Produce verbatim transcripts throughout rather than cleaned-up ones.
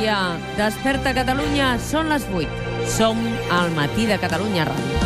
dia. Desperta Catalunya, són les vuit. Som al Matí de Catalunya Ràdio.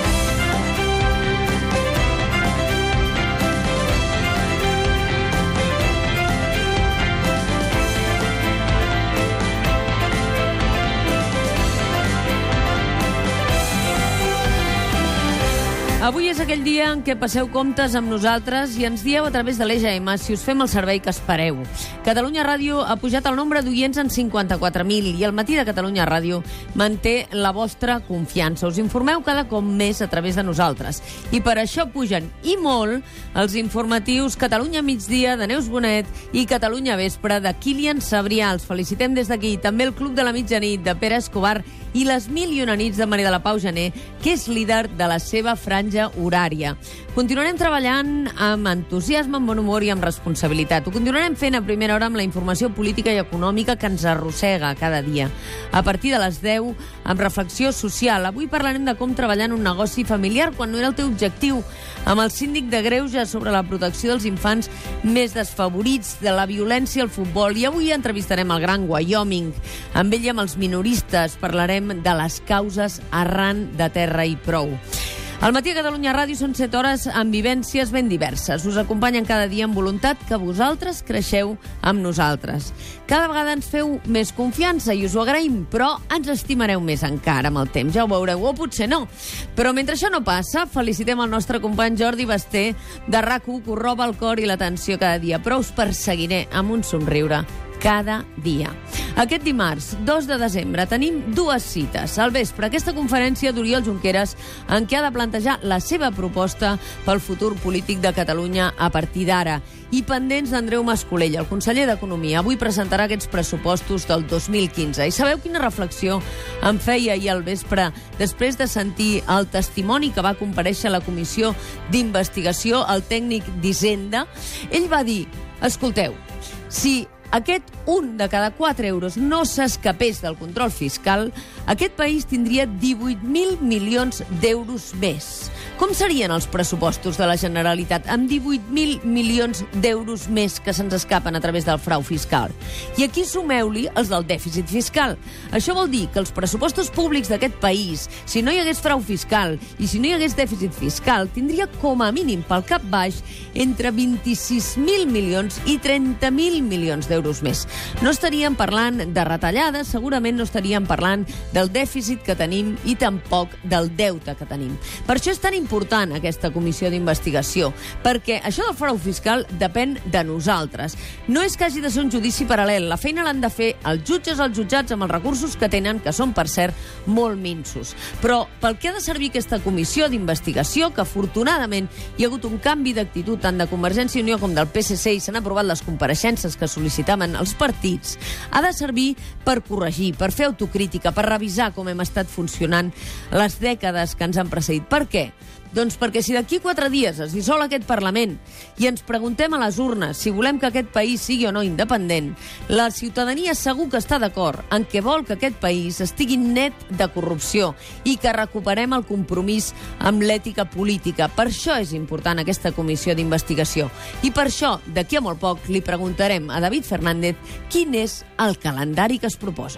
Avui és aquell dia en què passeu comptes amb nosaltres i ens dieu a través de l'E G M si us fem el servei que espereu. Catalunya Ràdio ha pujat el nombre d'oients en cinquanta-quatre mil i el Matí de Catalunya Ràdio manté la vostra confiança. Us informeu cada cop més a través de nosaltres. I per això pugen, i molt, els informatius Catalunya Migdia de Neus Bonet i Catalunya Vespre de Kilian Sabrià. Els felicitem des d'aquí. També el Club de la Mitjanit de Pere Escobar i les Mil i una nits de Maria de la Pau Gené, que és líder de la seva franja horària. Continuarem treballant amb entusiasme, amb bon humor i amb responsabilitat. Ho continuarem fent a primera hora amb la informació política i econòmica que ens arrossega cada dia. A partir de les deu, amb reflexió social. Avui parlarem de com treballar en un negoci familiar quan no era el teu objectiu, amb el síndic de Greuges sobre la protecció dels infants més desfavorits, de la violència al futbol. I avui entrevistarem el Gran Wyoming. Amb ell i amb els minoristes parlarem de les causes arran de terra i prou. Al Matí de Catalunya Ràdio són set hores amb vivències ben diverses. Us acompanyen cada dia amb voluntat que vosaltres creixeu amb nosaltres. Cada vegada ens feu més confiança i us ho agraïm, però ens estimareu més encara amb el temps. Ja ho veureu, o potser no. Però mentre això no passa, felicitem el nostre company Jordi Basté de RAC u, que us roba el cor i l'atenció cada dia. Però us perseguiré amb un somriure cada dia. Aquest dimarts, dos de desembre, tenim dues cites. Al vespre, aquesta conferència d'Oriol Junqueras en què ha de plantejar la seva proposta pel futur polític de Catalunya a partir d'ara. I pendents d'Andreu Mas-Colell, el conseller d'Economia. Avui presentarà aquests pressupostos del dos mil quinze. I sabeu quina reflexió em feia ahir al vespre després de sentir el testimoni que va comparèixer a la comissió d'investigació, el tècnic d'Hisenda? Ell va dir, escolteu, si aquest un de cada quatre euros no s'escapés del control fiscal, aquest país tindria divuit mil milions d'euros més. Com serien els pressupostos de la Generalitat amb divuit mil milions d'euros més que se'ns escapen a través del frau fiscal? I aquí sumeu-li els del dèficit fiscal. Això vol dir que els pressupostos públics d'aquest país, si no hi hagués frau fiscal i si no hi hagués dèficit fiscal, tindria com a mínim pel cap baix entre vint-i-sis mil milions i trenta mil milions d'euros més. No estaríem parlant de retallades, segurament no estaríem parlant del dèficit que tenim i tampoc del deute que tenim. Per això és tan important aquesta comissió d'investigació, perquè això del frau fiscal depèn de nosaltres. No és que hagi de ser un judici paral·lel, la feina l'han de fer els jutges, els jutjats, amb els recursos que tenen, que són, per cert, molt minsos. Però pel que ha de servir aquesta comissió d'investigació, que afortunadament hi ha hagut un canvi d'actitud tant de Convergència i Unió com del P S C i s'han aprovat les compareixences que sol·licitaven els partits, ha de servir per corregir, per fer autocrítica, per revisar com hem estat funcionant les dècades que ens han precedit. Per què? Doncs perquè si d'aquí quatre dies es dissol aquest Parlament i ens preguntem a les urnes si volem que aquest país sigui o no independent, la ciutadania segur que està d'acord en què vol que aquest país estigui net de corrupció i que recuperem el compromís amb l'ètica política. Per això és important aquesta comissió d'investigació. I per això, d'aquí a molt poc, li preguntarem a David Fernández quin és el calendari que es proposa.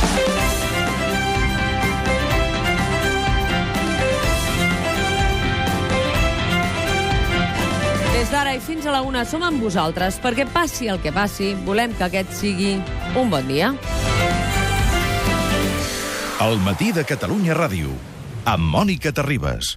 Des d'ara i fins a la una som amb vosaltres, perquè passi el que passi, volem que aquest sigui un bon dia. El Matí de Catalunya Ràdio, amb Mònica Terribas.